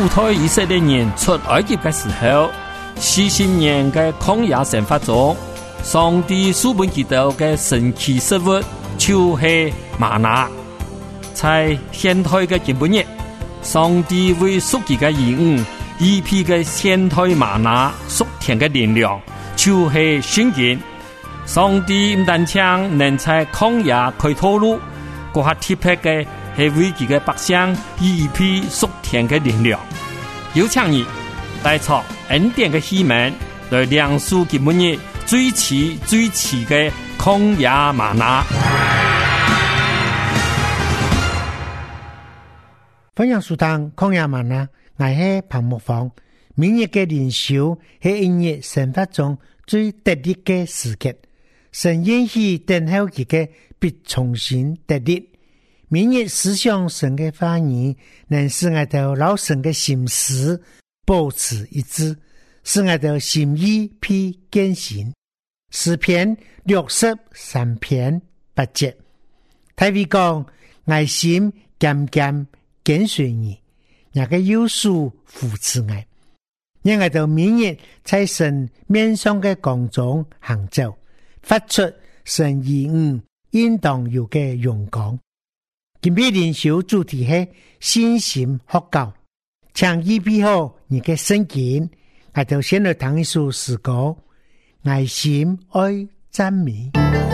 主推以色列人出埃及的时候，40年的曠野生活中，上帝赐本基督的神奇食物就是玛拿。在现代的今日，上帝为属己的儿女预备的现代玛拿属天的力量，就是圣经。上帝唔但將能在曠野開道路，嗰下特別嘅係為佢嘅百姓預備屬天嘅力量。有請你帶出恩典嘅希望，來亮出佢每日最遲嘅曠野嗎哪。 分享書堂曠野嗎哪，我係彭木芳。每日嘅靈修係一日生活中最得力嘅時刻。神允許等候佢嘅必重新得力。每日思想神嘅話語，能使我哋老神嘅心思保持一致，使我哋心意被更新。詩篇63篇8節，大衛講：愛心漸漸跟隨你，那個有數扶持我，讓我哋每日在神面上嘅光中行走。發出神兒女應當有嘅榮光。今日靈修主題係信心學教，請預備好你嘅聖經，我哋先來聽一首詩歌，愛心愛讚美。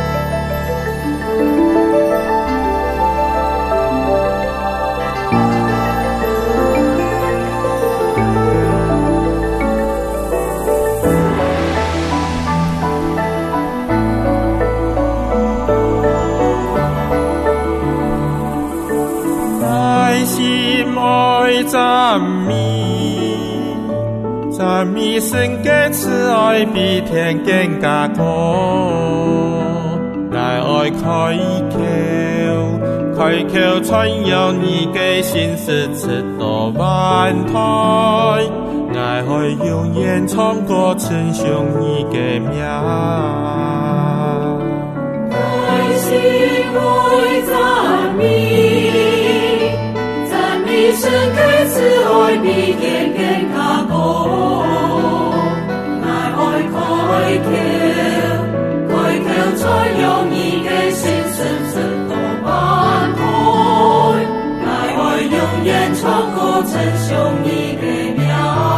讚美神嘅慈愛比天更加高，來愛開口傳揚你嘅心事直到萬代，愛永遠唱歌稱頌你嘅名，愛心愛讚美神嘅慈愛比天更加高，愛開口傳揚你嘅心事直到萬代，愛永遠唱歌稱頌你嘅名。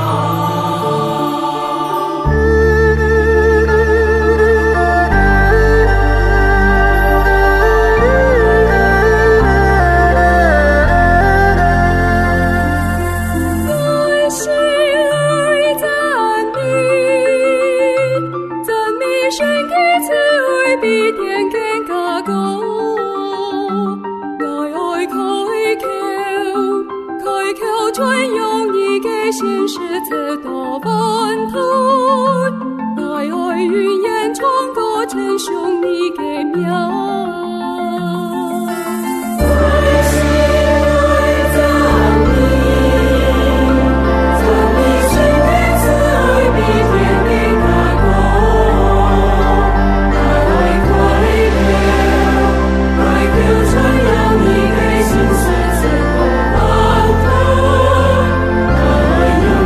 心事直到萬代，愛永遠唱歌稱頌你嘅名。愛心愛讚美神嘅慈愛比天更加高，愛開口傳揚你嘅心事直到萬代，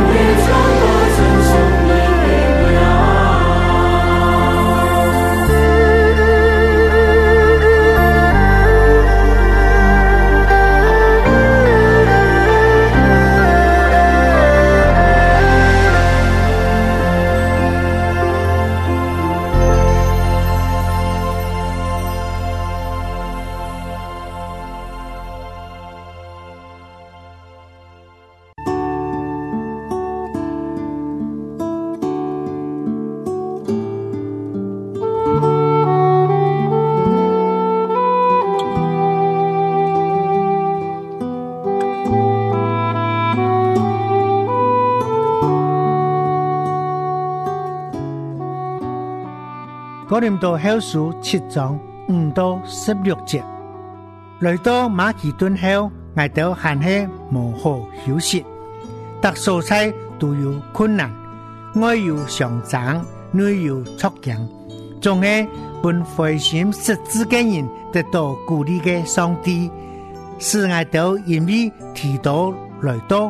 哥林多後書7章5到16節，來到馬其頓後，我哋還係無好休息，特蔬菜都有困難，外有上漲，內有促強，總係本灰心失志嘅人得到鼓勵嘅上帝，使我哋因為提到來到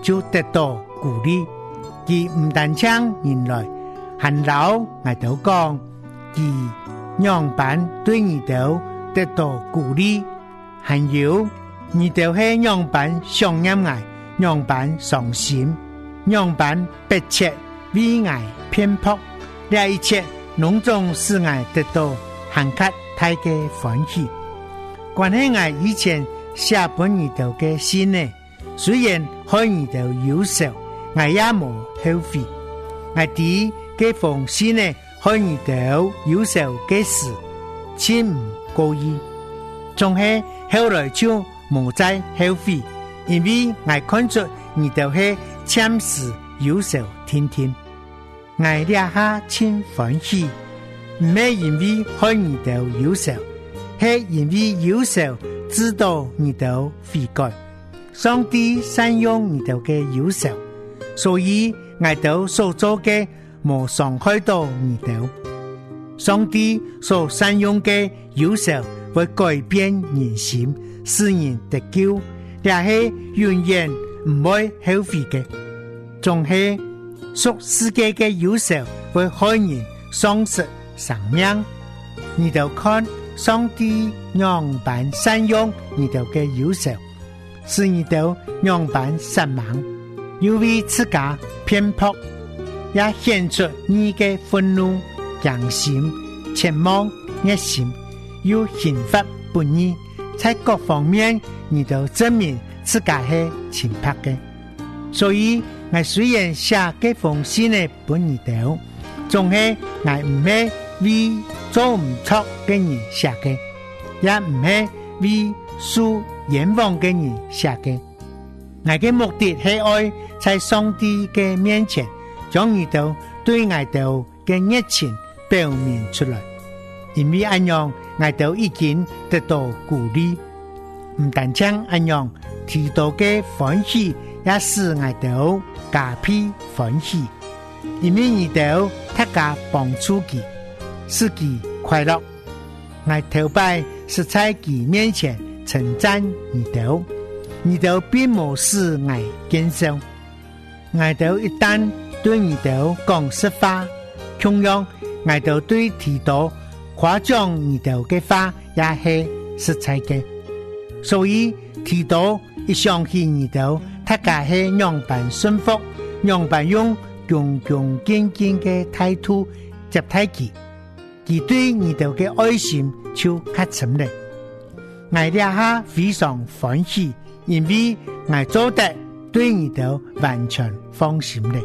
就得到鼓励。佢唔但將原來還老我哋講，佢讓板對你哋得到鼓勵，還有你哋係讓板想念我，讓板傷心，讓板迫切為我偏頗，這一切攏總使我得到很較大嘅歡喜。關係我以前寫本你哋嘅信呢，雖然開你哋優秀，我也冇後悔。我哋嘅封信呢，開你哋優秀嘅事，千唔過意，仲係後來就冇再後悔，因為我看出你哋係참事優秀天天，我哋下千歡喜，唔係因為開你哋優秀，係因為優秀知道你哋悔改，上帝善用你哋嘅優秀，所以我哋所做嘅冇傷害到你哋。上帝所善用嘅優秀會改變人心，使人得救，也係永遠唔會後悔嘅。仲係屬世界嘅優秀會害人喪失生命。你就看上帝樣板善用你哋嘅優秀，使你哋樣板失望，又為自家偏頗，也顯出你嘅憤怒、良心、切望、熱心，又刑罰不義，在各方面你都證明自家係清白嘅。所以我雖然寫這封信嘅本你哋，總係我唔係為做唔錯嘅人寫嘅，也唔係為受冤枉嘅人寫嘅。我嘅目的係愛在上帝嘅面前，將你哋對我哋嘅熱情表明出來，因為這樣我哋已經得到鼓勵，唔但將這樣提到嘅歡喜，也使我哋加倍歡喜，因為你哋大家幫助佢，使佢快樂。我頭擺是在佢面前稱讚你哋，你哋並冇使我減少。我哋一旦對你哋講實話，同樣我哋對提到誇獎你哋嘅話也係實在嘅，所以提到一相信你哋，大家係樣板順服，樣板用恭恭敬敬嘅態度接待佢，佢對你哋嘅愛心就較深咧。我哋下非常歡喜，因為我做得對你哋完全放心咧。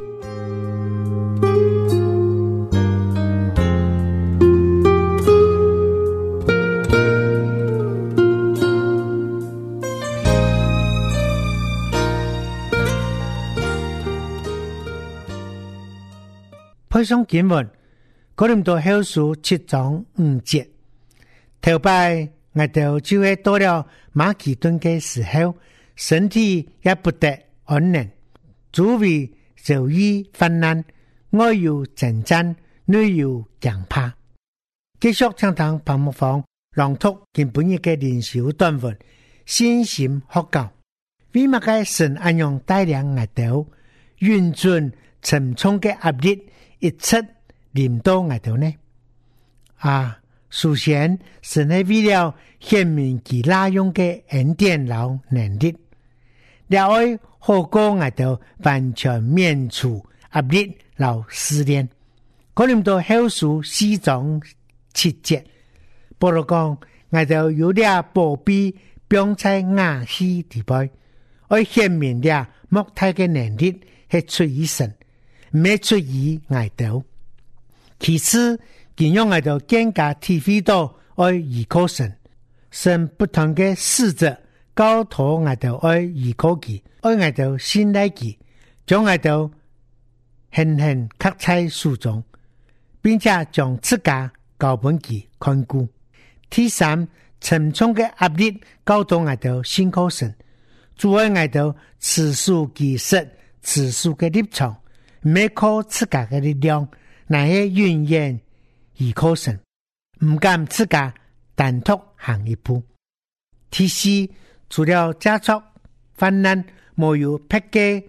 配上經文，哥林多後書7章5節，頭擺我哋就會到了馬其頓嘅時候，身體也不得安寧，周圍遭遇患難，外有征戰，內有驚怕。繼續暢談彭木房朗讀今本日嘅靈修短文，信心學教，為乜嘅神安樣帶領我哋運轉沉重嘅壓力一切臨到我哋呢？首先神係為了顯明其那用嘅恩典和能力，了愛好過我哋完全免除壓力和試煉。哥林多後書4章7節，保羅講我哋有了寶貝放在瓦器底背，愛顯明了莫大嘅能力係出於神，沒出於我哋。其次，佢讓我哋更加體會到愛依靠神，神不同嘅使者交託我哋愛依靠佢，愛我哋信賴佢，將我哋狠狠刻在書中，並且將自家交俾佢看顧。第三，沉重嘅壓力交到我哋信靠神，主愛我哋持守其實持守嘅立場，唔靠自家嘅力量，乃係永遠依靠神，唔敢自家單獨行一步。第四，除了家族患難，沒有迫嘅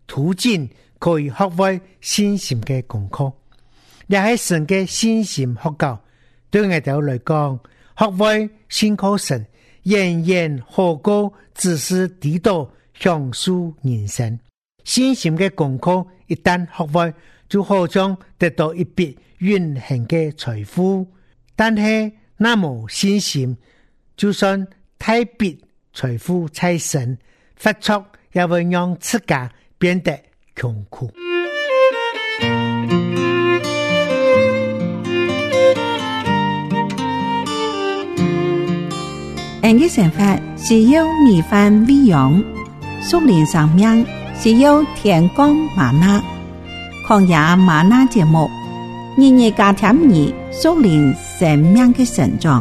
途徑可以學會信心嘅功課，也係神嘅信心學教。對我哋來講，學會信靠神，人人何高，只是地道享受人生。信心嘅功課一旦學會，就好像得到一筆永恆嘅財富。但係那麼信心，就算太筆財富財神，發出也會讓自家變得窮苦。 人嘅生活是要米飯餵養，屬靈生命是要天光嗎哪。曠野嗎哪節目，日日加添你屬靈生命嘅成長。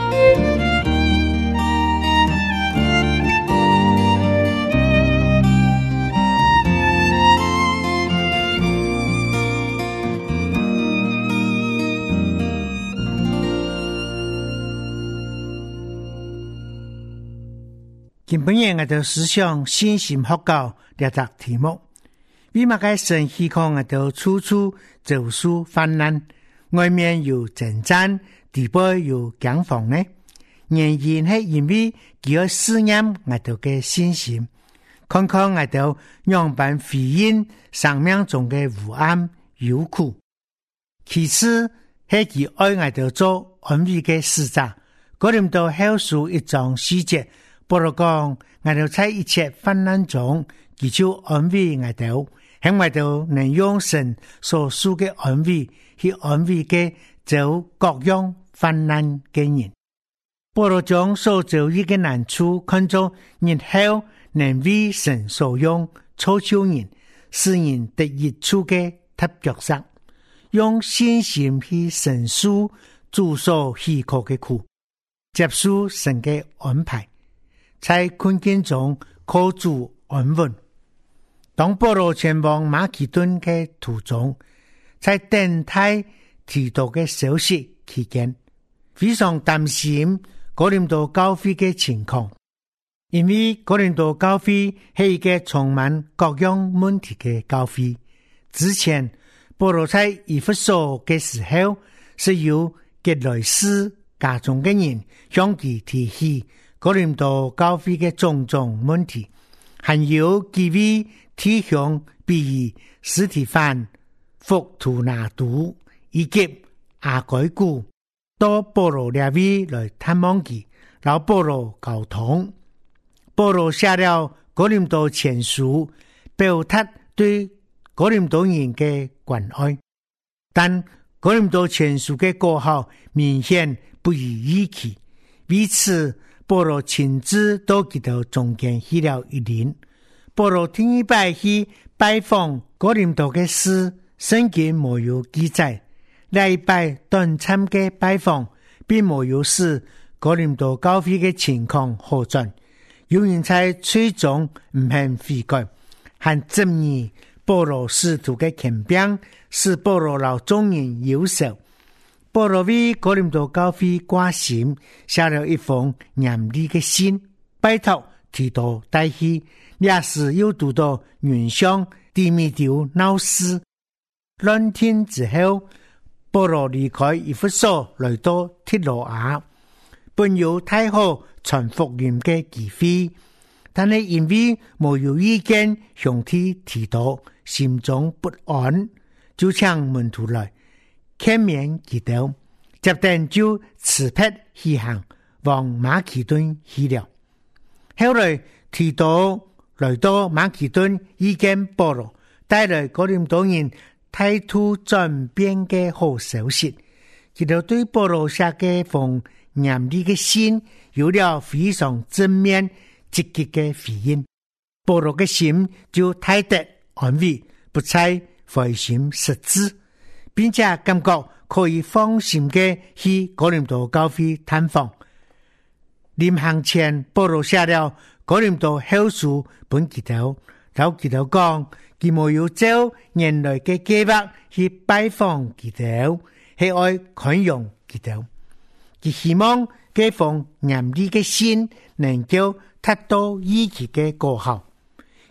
今本日我就思想信心學教這個題目。為乜嘅神希望我就處處走出患難，外面有征戰，地背有驚慌呢？原因係因為佢要試驗我哋嘅信心，看看我哋樣板回應生命中嘅黑暗憂苦。其次係佢愛我哋做安慰嘅使者，哥林多後書1章4節。保羅講，我哋在一切患難中，佢就安慰我哋，喺我哋能用神所賜嘅安慰去安慰嘅走各樣患難嘅人。保羅將所遭遇嘅難處看作日後能為神所用，造就人，使人得益處嘅踏腳石，用信心去承受主所許可嘅苦，接受神嘅安排。在困境中靠主安穩。當保羅前往馬其頓嘅途中，在等待提到嘅消息期間，非常擔心哥林多教會嘅情況，因為哥林多教會係一個充滿各樣問題嘅教會。之前保羅在以弗所嘅時候，是由革來斯家中嘅人向佢提起哥林多教會嘅種種問題，還有幾位弟兄，比如司提反、弗圖拿督以及阿該古，到保羅那位來探望佢，然後保羅溝通。保羅寫了哥林多前書，表達對哥林多人嘅關愛，但哥林多前書嘅過後明顯不如預期，為此保羅親自到佢哋中間去了一年。保羅第一擺去拜訪哥林多嘅事，聖經沒有記載；另一擺短暫嘅拜訪，並沒有使哥林多教會嘅情況好轉。有人在最終唔肯悔改，還質疑保羅使徒嘅權柄，使保羅老眾人憂愁。保羅為哥林多教會掛心，寫了一封嚴厲嘅信，拜託提多帶去。也是又讀到原上地米丟鬧事論天之後，保羅離開以弗所來到帖羅亞，本有太好傳福音嘅機會，但係因為沒有意見向提多，心中不安，就請門徒來勸勉佢哋，接着就辭別西行往馬其頓去了。後來提多來到馬其頓，遇見保羅，帶來哥林多人態度轉變嘅好消息。佢哋對保羅寫嘅封嚴厲嘅信有了非常正面積極嘅回應，保羅嘅心就大得安慰，不再灰心失志，並且感覺可以放心嘅去哥林多教會探訪。臨行前，保羅寫了哥林多後書本記頭，然後記頭講，佢冇有照原來嘅計劃去拜訪記頭，係愛寬容記頭。佢希望這封嚴厲嘅信能夠達到預期嘅果效。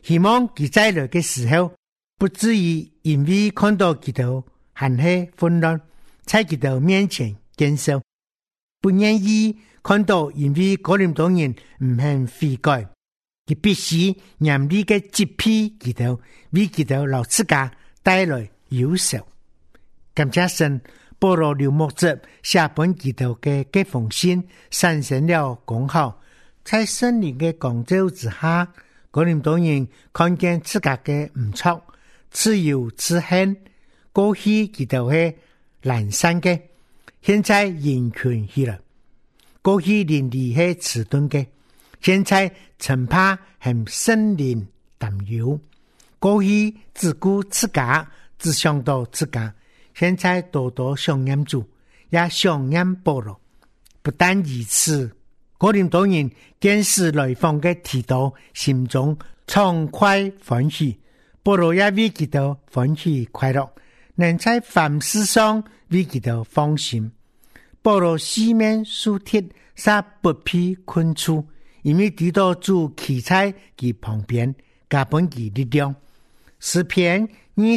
希望佢再來嘅時候，不至於因為看到佢哋還係混亂，在佢哋面前減少，不願意看到因為哥林多人唔肯悔改，佢必須嚴厲嘅責備佢哋，為佢哋老自家帶來憂愁。感謝神，保羅留牧者寫本佢哋嘅這封信，產生了功效，在聖靈嘅光照之下，哥林多人看見自家嘅唔錯，自由自恨，過去佢哋係懶散嘅，現在人權起來；過去鄰里係遲鈍嘅，現在陳怕向聖靈擔憂；過去只顧自家，只想到自家，現在多多想念主，也想念保羅。不但如此，哥林多人見是來訪嘅提多，心中暢快歡喜，保羅也為佢哋歡喜快樂，能在凡事上為佢哋放心。保羅四面樹鐵，煞不必困處，因為提多主企在其旁邊，加本其力量。詩篇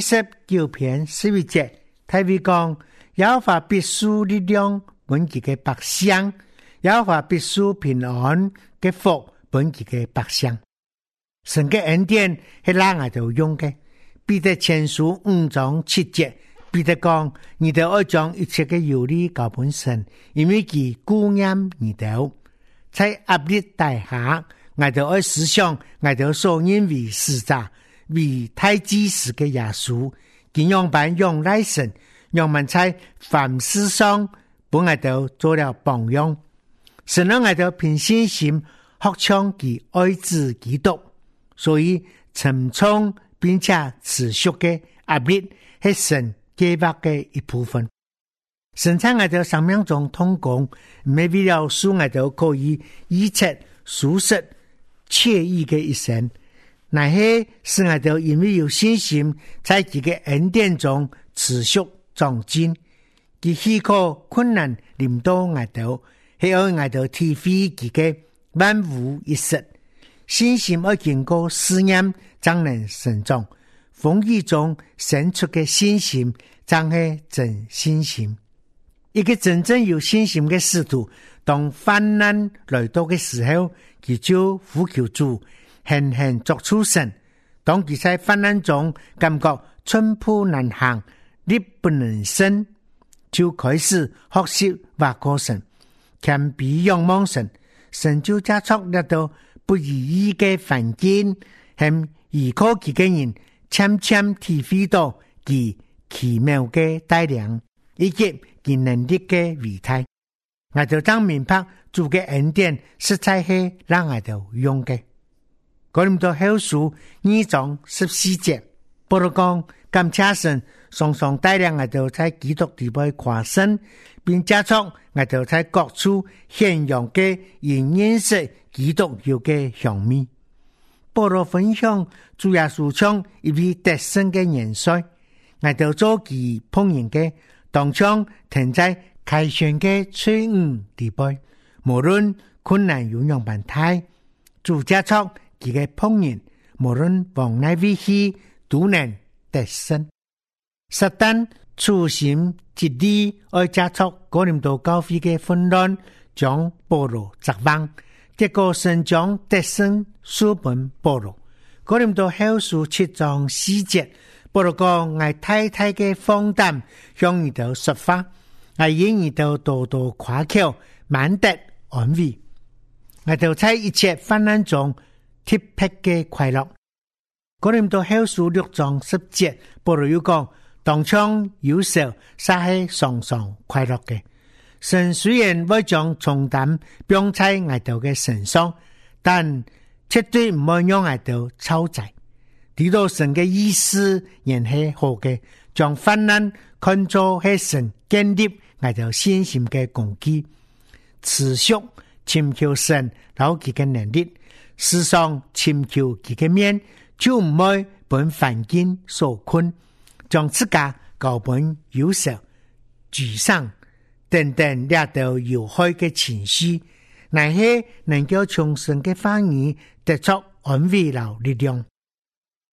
29篇11節，大衛講：耶和華必賜力量本其嘅百姓，耶和華必賜平安嘅福本其嘅百姓。神嘅恩典係哪我哋用嘅？彼得前書5章7節，彼得講：你哋要將一切嘅有利交本神，因為佢顧念你哋。在壓力大下，我哋要思想我哋所認為使者，為太祭司嘅耶穌，佢用板用來神，讓民在凡事上本我哋做了榜樣，神讓我哋憑信心學唱其愛子基督。所以沉重並且持續嘅壓力係神計劃嘅一部分。神在我哋生命中通工，唔係為了使我哋可以一切舒適愜意嘅一生，乃係使我哋因為有信心，在佢嘅恩典中持續長進。佢許可困難臨到我哋，係要我哋體會佢嘅萬無一失。信心要經過試驗，才能成長。風雨中生出嘅信心，才係真信心。一個真正有信心嘅使徒，當患難來到嘅時候，佢就呼求主，狠狠作出神。當佢在患難中感覺寸步難行，力不能勝，就開始學習話過神，謙卑仰望神，神就加速得到不如意嘅環境，向依靠佢嘅人漸漸體會到佢奇妙嘅帶領，以及佢能力嘅偉大。我就當明白主嘅恩典實在係讓我哋用嘅。哥林多後書2章14節，保羅講：感謝神，常常帶領我哋在基督裏邊誇勝，並加速我哋在各處顯揚嘅因認識基督有嘅香味。保羅分享主耶穌唱一位得勝嘅元帥，我哋做其碰人嘅當場停在凱旋嘅翠雲地背，無論困難有樣般大，主加速佢嘅碰人，無論往哪位去都能得勝。撒旦處心積慮愛加速哥林多教會嘅混亂，將保羅責忘，結果神將得勝書本保羅。哥林多後書7章4節，保羅講：我太太嘅放膽向你哋說話，我因你哋多多誇口，滿得安慰。我哋在一切患難中特別嘅快樂。哥林多後書6章10節，保羅又講：當場有時撒係常常快樂嘅。神雖然會將重擔放在我哋嘅身上，但絕對唔會讓我哋超載。知道神嘅意思仍係好嘅，將患難看作係神建立我哋信心嘅根基，持續尋求神老佢嘅能力，時常尋求佢嘅面，就唔會本環境所困，將自家搞本憂愁、沮喪等等掠到有害嘅情緒，乃係能夠從神嘅話語得出安慰和力量。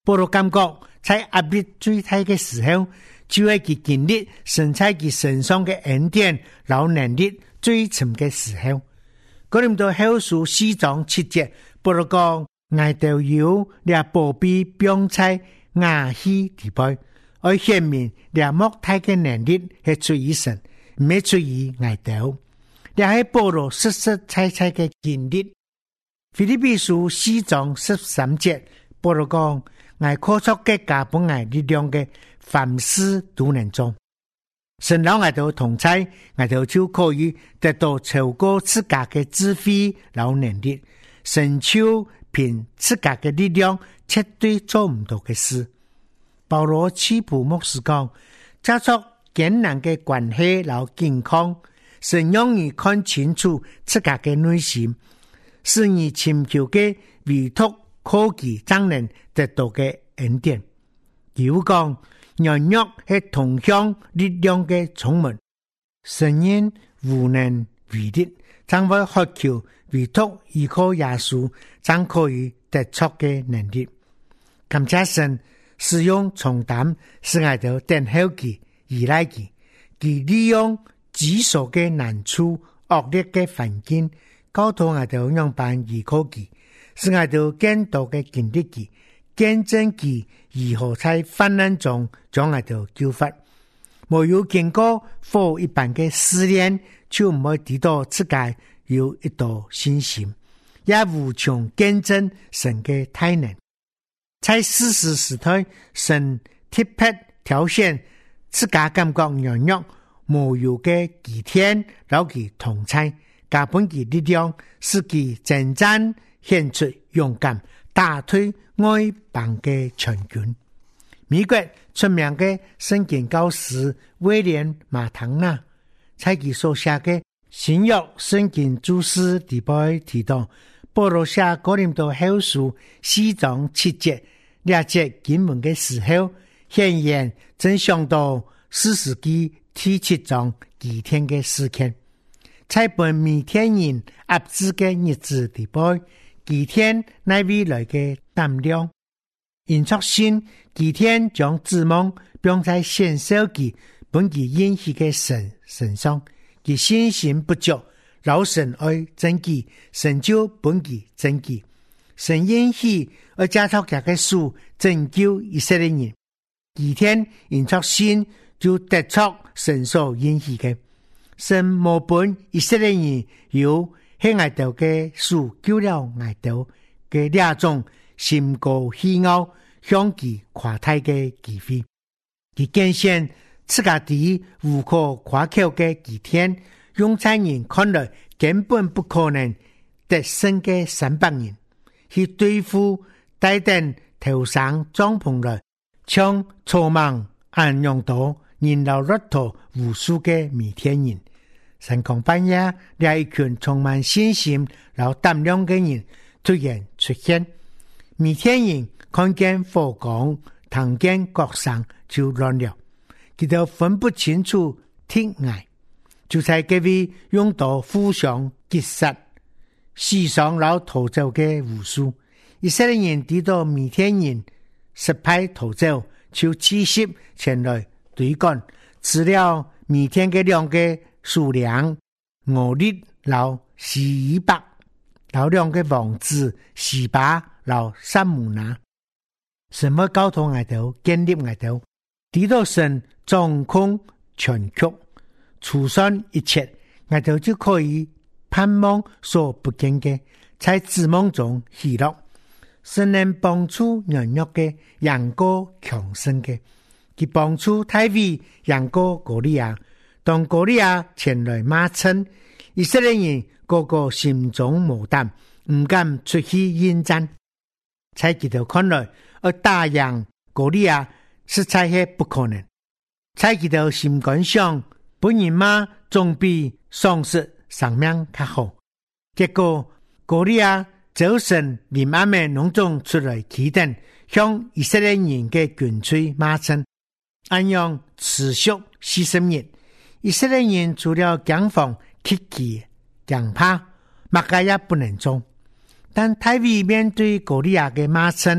保羅感覺在壓力最大的時候，就係佢經歷神在佢身上嘅恩典和能力最深嘅時候。哥林多後書4章7節，保羅講：我都有倆寶貝標在瓦器地背，而顯明倆莫大嘅能力係出於神，唔係出於我都。倆係保羅實實在在嘅經歷。腓立比書4章13節，保羅講：我靠着嘅加本我力量嘅，凡事都能做。神讓我哋同在，我哋就可以得到超過自家嘅智慧和能力，神就憑自家嘅力量絕對做唔到嘅事。保羅賜普牧師講，加速艱難嘅關係和健康，神讓你看清楚自家嘅內心，是你尋求嘅委託科技才能得到嘅恩典。如講軟弱係同向力量嘅充滿，神因無能為力，將會渴求委託依靠耶穌，將可以得出嘅能力。感謝神使用重擔，使我哋等候佢，依賴佢，佢利用棘手嘅難處、惡劣嘅環境，教導我哋用辦依靠佢，使我哋更多嘅經歷佢，見證佢如何在患難中將我哋救發。沒有經過火一般嘅試煉，就唔會知道自己有一道信心，也無從見證神嘅大能。在世事時代，神特別挑選自家感覺軟弱無有嘅幾天，讓佢同在，加本佢力量，使佢征戰獻出勇敢，打退外邦嘅全軍。美國出名嘅聖經教師威廉馬唐納，在佢所寫嘅新約聖經注釋裡邊提到，保羅寫哥林多後書4章7節了解經文嘅時候，顯然正想到4世紀第7章幾天嘅事件。在本米天人壓制嘅日子裡邊，幾天乃未來嘅膽量，因作信幾天將指望並在獻上佢本其應許嘅神身上，其信心不足，老神愛真己，神就本其真己，神應許而加托佢嘅書拯救以色列人。幾天因作信就得出神所應許嘅，神無本以色列人有喺外頭嘅書救了外頭嘅兩種心高氣傲向其誇大嘅機會，佢見現自家啲無可誇口嘅幾天，用在人看來根本不可能得勝嘅300人，去對付帶定頭上帳篷來，將草莽安用到人流駱駝無數嘅米天人。神講半夜，有一群充滿信心然後膽量嘅人突然出現，米天人看見火光，聽見角聲就亂了，佢哋分不清楚天涯，就在嗰位用刀互相擊殺，死傷然後逃走嘅無數。以色列人睇到米天人失敗逃走，就氣息前來對幹，吃了米天嘅兩個數量5日老1100，老兩個王子18老3母拿。什麼交通外頭建立外頭，睇到神掌控全局，除算一切，外頭就可以盼望所不見嘅，在指望中喜樂。神能幫助軟弱嘅，贏過強盛嘅，佢幫助大衛贏過歌利亞。當歌利亞前來罵稱，以色列人個個心中無膽，唔敢出去應戰。在佢哋看來，而打贏歌利亞實在係不可能。在佢哋心肝上，本人嘛總比喪失生命較好。結果歌利亞早晨連阿們農中出來起燈，向以色列人嘅軍隊罵稱，安樣持續40日。以色列人除了驚慌、恐懼、驚怕，乜嘢也不能做。但大衛面對歌利亞嘅罵聲，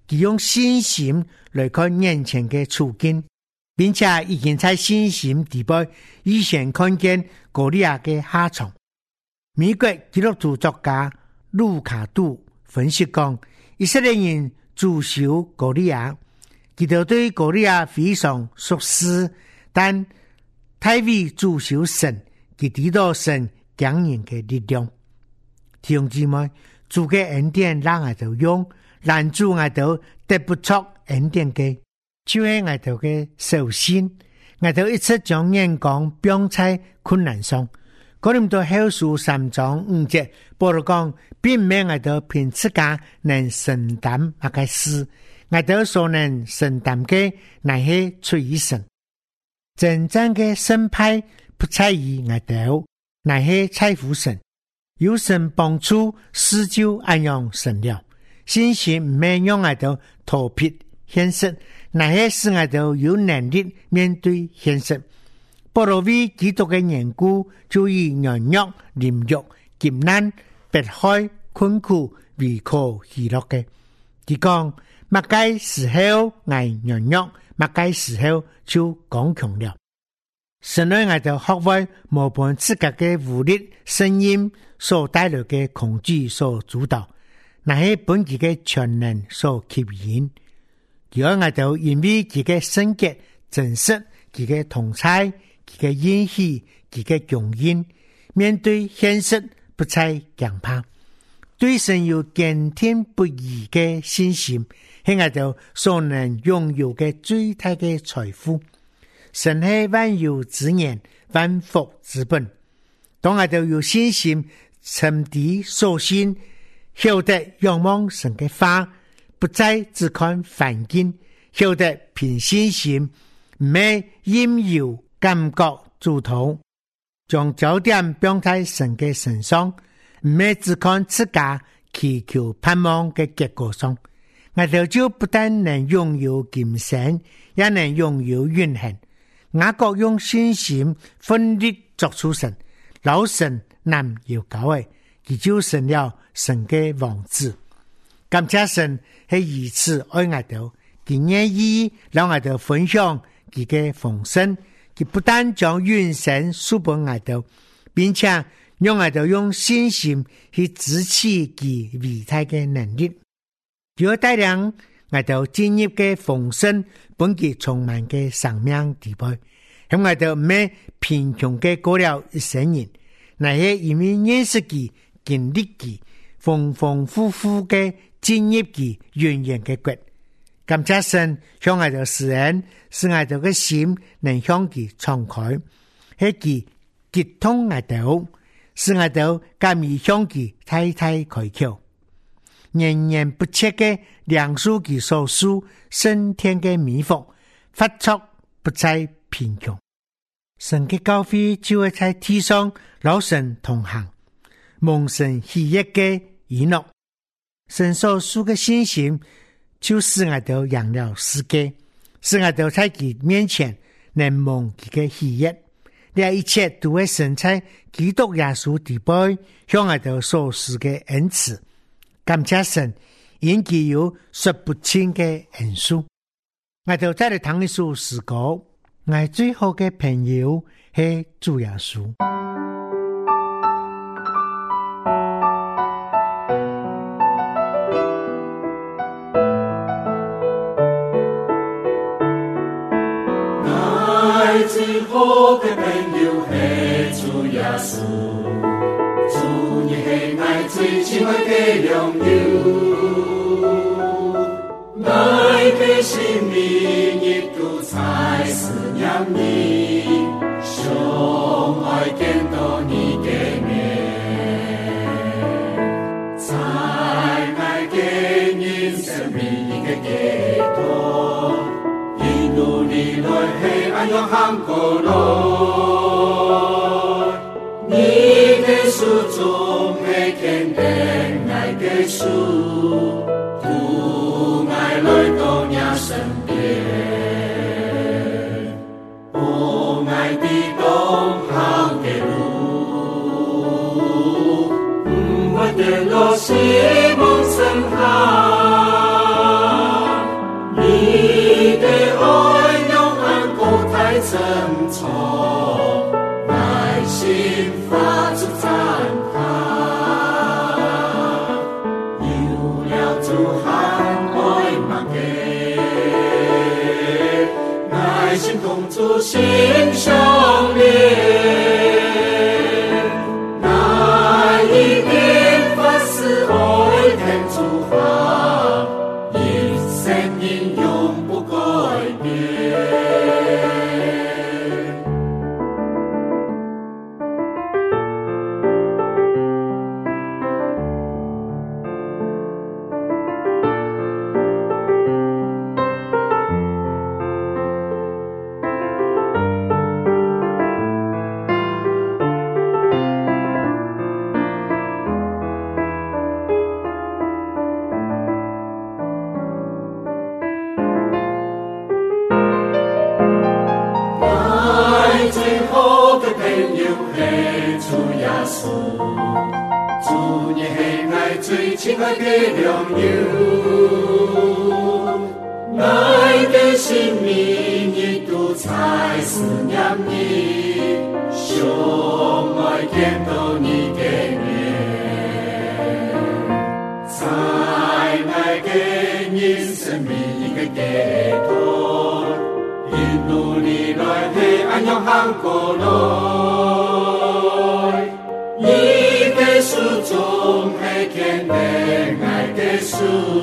佢用信心來看眼前嘅處境，並且已經在信心地步預先看見歌利亞嘅下場。美國基督徒作家盧卡杜分析講，以色列人主守歌利亞，佢哋對歌利亞非常熟悉，但太為主守神，佢知道神強人嘅力量。弟兄姊妹，主嘅恩典讓我哋用，攔住我哋得不出恩典嘅，就係我哋嘅守心，我哋一直將眼光放在困難上。哥林多後書3章5節，保羅講，並唔係我哋憑自家能承擔乜嘅事，我哋所能承擔嘅，乃係出於神。真正嘅勝敗不在於我哋，乃係在乎神。有神幫助，事就按樣成了。信心唔係讓我哋逃避現實，乃係使我哋有能力面對現實。保羅為基督嘅緣故，就以軟弱、凌辱、艱難、迫害、困苦為可喜樂嘅。佢講，乜該時候捱軟弱，乜該時候就剛強了。神讓我哋學會無伴自家嘅無力聲音所帶來嘅恐懼所主導，乃係本己嘅全能所吸引。如果我哋因為佢嘅聖潔、真實、佢嘅同在、佢嘅應許、佢嘅供應，面對現實不再驚怕，對神有堅定不移嘅信心，係我哋所能擁有嘅最大嘅財富。神係萬有之源，萬福之本。當我哋有信心，沉澱所信，曉得仰望神嘅話，不再只看環境，曉得憑信心，唔係因由感覺主導，將焦點放在神嘅身上，唔係只看自家祈求盼望嘅結果上，我哋就不但能擁有今生，也能擁有永恆。雅各用信心奮力作出神，老神難有高嘅，佢就成了神嘅王子。感謝神係如此愛我哋，佢願意讓我哋分享佢嘅豐盛，佢不但將永生賜俾我哋，並且讓我哋用信心去支持佢偉大嘅能力，要帶領我哋進入嘅豐盛，本佢充滿嘅生命地位，向我哋唔係貧窮嘅過了一生人，乃係因為認識佢、經歷佢、豐豐富富嘅進入佢永遠嘅國。感謝神向我哋施恩，使我哋嘅心能向佢敞開，係佢激通我哋，使我哋甘於向佢太太開口。源源不絕嘅糧食佢所屬，升天嘅美福，發出不再貧窮。神嘅教會就會在地上老神同行，蒙神喜悅嘅娛樂。神所屬嘅信心，就使我哋贏了世界，使我哋在佢面前能蒙佢嘅喜悅。呢一切都會神在基督耶穌底背向我哋所施嘅恩賜。感謝神，因佢有說不清嘅恩賜。我哋再嚟談一首詩歌，我最好嘅朋友係主耶穌。 我最好嘅朋友係主耶穌。主你係我最親愛嘅良友，我嘅生命亦都在思念你，想愛見到你嘅面，在我嘅人生命嘅寄託，一路你來係安樣行過來，你嘅手中係堅定愛嘅手，獨愛來到你身邊，我愛的東行嘅路，不跌落是夢深海。 主你是我最亲爱的良友，我的生命一度才思念你，想爱见到你的面，在我的人生每一个阶段，一路你来黑暗要行过来，你的手中还见得爱的手，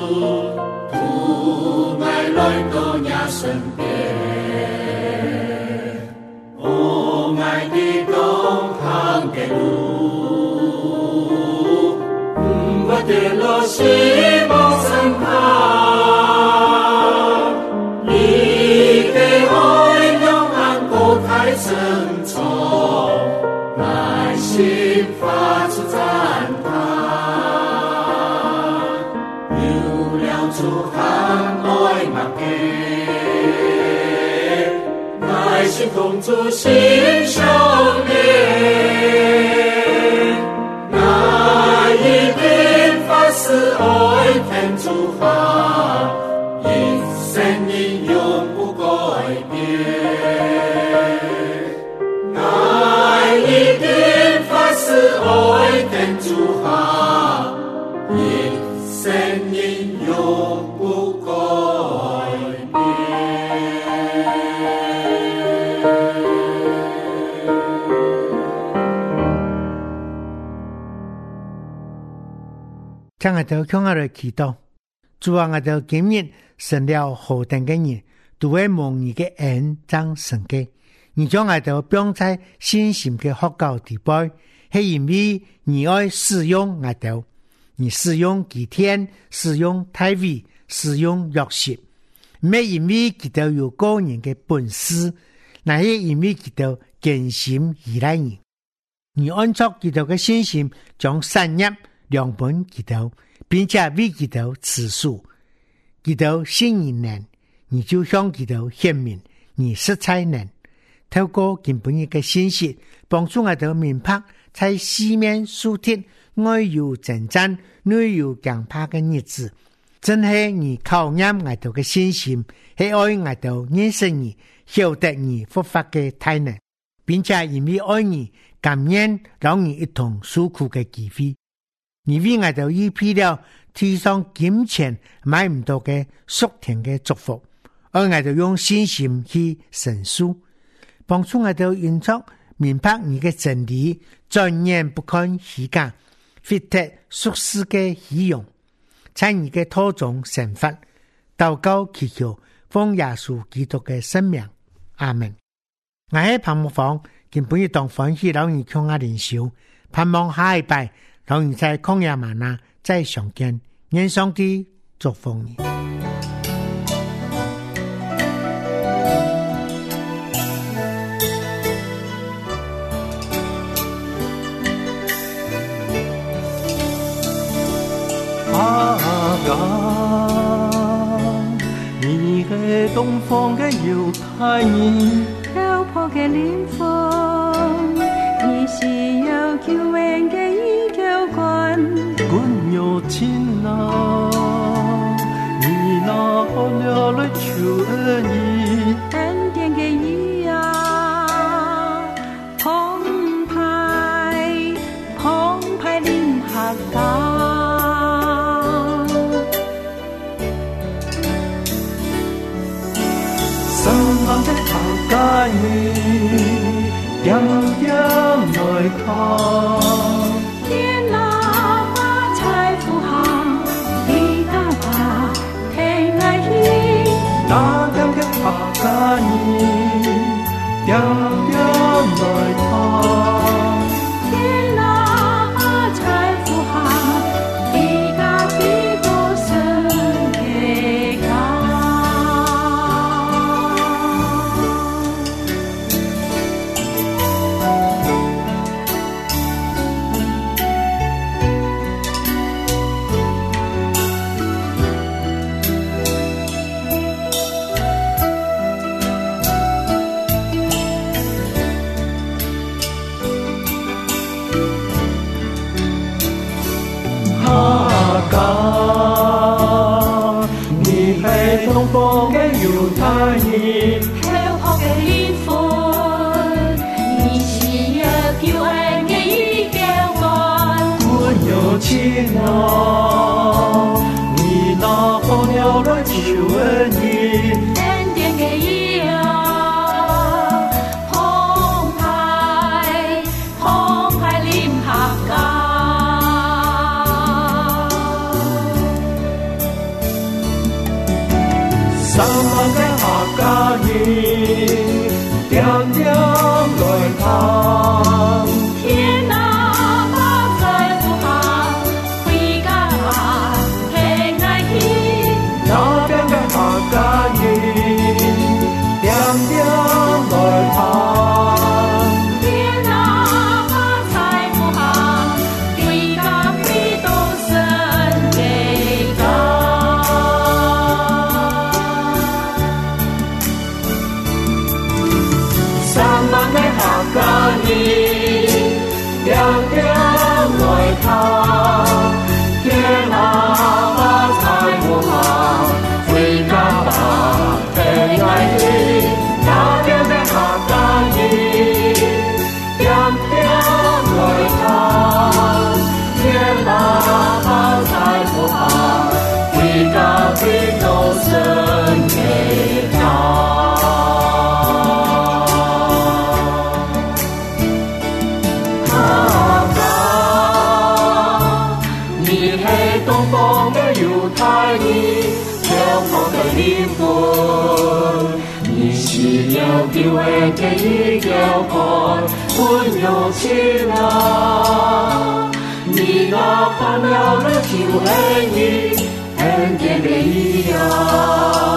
不爱来到你身边，我爱你同行的路，我的路是梦身旁，你的爱永恒不太深重，耐心发出赞叹，有了主喊爱默给，耐心同主心相连，那一定发誓爱天主好，一生你永不改变，那一定发誓爱天主好，一生你永不改变。 將我哋向我哋祈禱，主啊，我哋今日成了何等嘅人，都會蒙你嘅恩將神嘅。你將我哋放在信心嘅學校地位，係因為你愛使用我哋，你使用基天，使用大衛，使用約瑟，唔係因為佢哋有個人嘅本事，乃係因為佢哋堅心依賴你。你按照佢哋嘅信心，將產業兩本佢哋，並且為佢哋持守，佢哋信任人，你就向佢哋顯明你實在能。透過根本嘅信息，幫助我哋明白，在四面樹鐵、外有征戰、內有強怕嘅日子，真係你考驗我哋嘅信心，係愛我哋認識你、曉得你復活嘅大能，並且因為愛你，甘願讓你一同受苦嘅機會。你為我哋預備了天上金錢買唔到嘅屬天嘅祝福，而我哋用信心去承受，幫助我哋運作明白你嘅真理，轉眼不看虛假，獲得屬世嘅喜用，在你嘅途中成佛，禱告祈求，奉耶穌基督嘅聖名，阿門。我喺彭木房，根本要當歡喜老人向我連手，盼望下一拜，老人在曠野嗎哪再相見，願上帝祝福你。 你係東方嘅猶太人， 漂泊嘅靈魂，你是有救恩嘅依靠官， 管有親啊，你那好了來求恩義， 恩典嘅義啊，澎湃臨下港。 帶你點點來看， 天哪花彩富行，地大把天愛意， 那點嘅拍架你點點來看， 天哪花彩富行，地大比多生嘅高。 亲啊，你那好了来求恩义， 恩典给伊啊，澎湃临客家。 三萬嘅客家人，點點來談。 天啊，把在乎下，回家平安去。 那邊嘅客家人，點點來談。 天啊，把在乎下，回家回到神嘅家。 三萬嘅客家人，點點來談。天啊，把財無下，回家吧，平安去。那邊嘅客家人，點點來談。天啊，把財無下，回家回到神嘅家。靈魂，你是要叫我嘅一條幹，溫柔起來。你那怕了了求恩義，恩典嘅義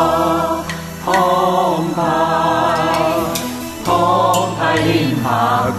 啊，澎湃臨客